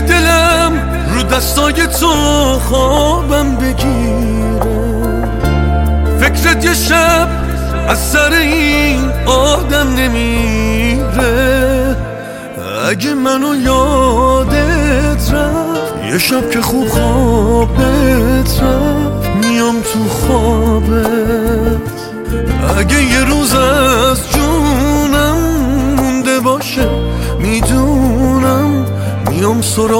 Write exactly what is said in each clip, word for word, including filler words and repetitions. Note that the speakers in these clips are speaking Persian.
دلم رو دستای تو خوابم بگیره، فکرت یه شب از سر این آدم نمیره. اگه منو یادت رفت یه شب که خوب خوابت رفت، میام تو خوابت. اگه یه روز از جونم مونده باشه میدونم میام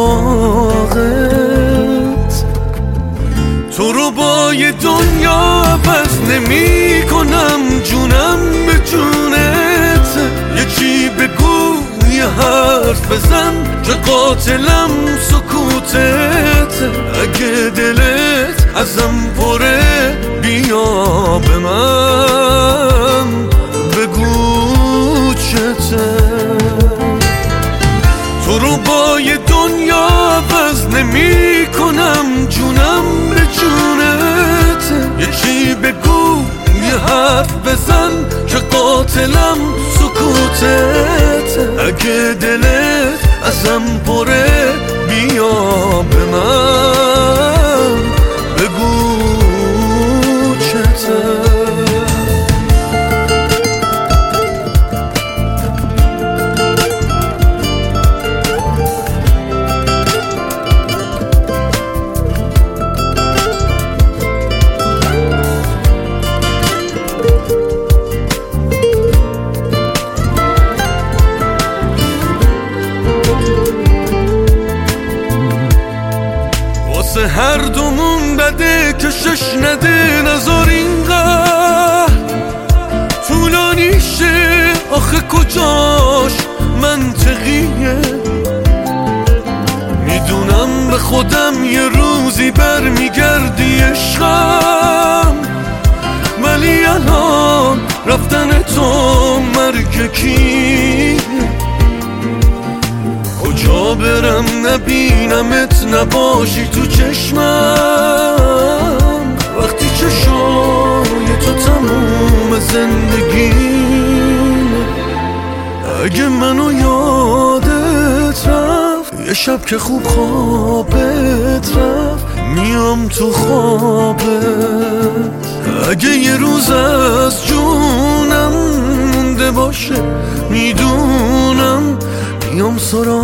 سراغت. تو رو با یه دنیا عوض نمی کنم، جونم به جونت. یه چی بگو یه حرف بزن که قاتلم سکوتت. اگه دلت ازم پره بیا به من بگو چته. تو رو با یه دنیا عوض نمی کنم، جونم به جونت. یه چی بگو یه حرف بزن که قاتلم سکوتت. اگه دلت ازم پره بیا به من بگو چته. هر دومون بده کشش نده، نزار اینقدر طولانی شه. آخه کجاش منطقیه؟ میدونم به خودم یه روزی برمیگردی عشقم، ولی الان رفتن تو مرگ کیه؟ کجا برم نبینمت نباشی تو چشمم، وقتی چشای تو تموم زندگیم. اگه منو یادت رفت یه شب که خوب خوابت رفت، میام تو خوابت. اگه یه روز از جونم مونده باشه میدونم میام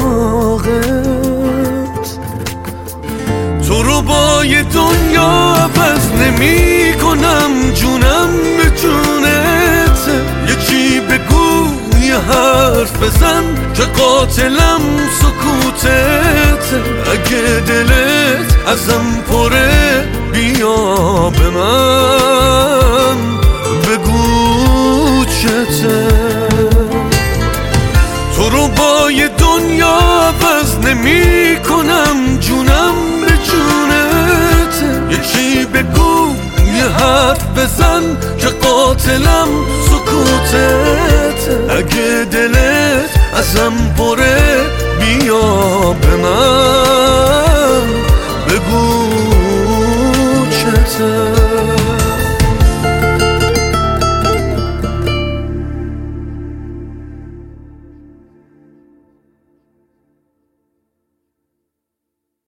سراغت. تو رو با یه دنیا عوض نمی کنم، جونم به جونت. یه چی بگو یه حرف بزن که قاتلم سکوتت. اگه دلت ازم پره بیا به من بگو چته. تو رو با یه دنیا عوض نمی کنم، جونم به جونت. یه چی بگو یه حرف بزن که قاتلم سکوتت. اگه دلت ازم پره بیا به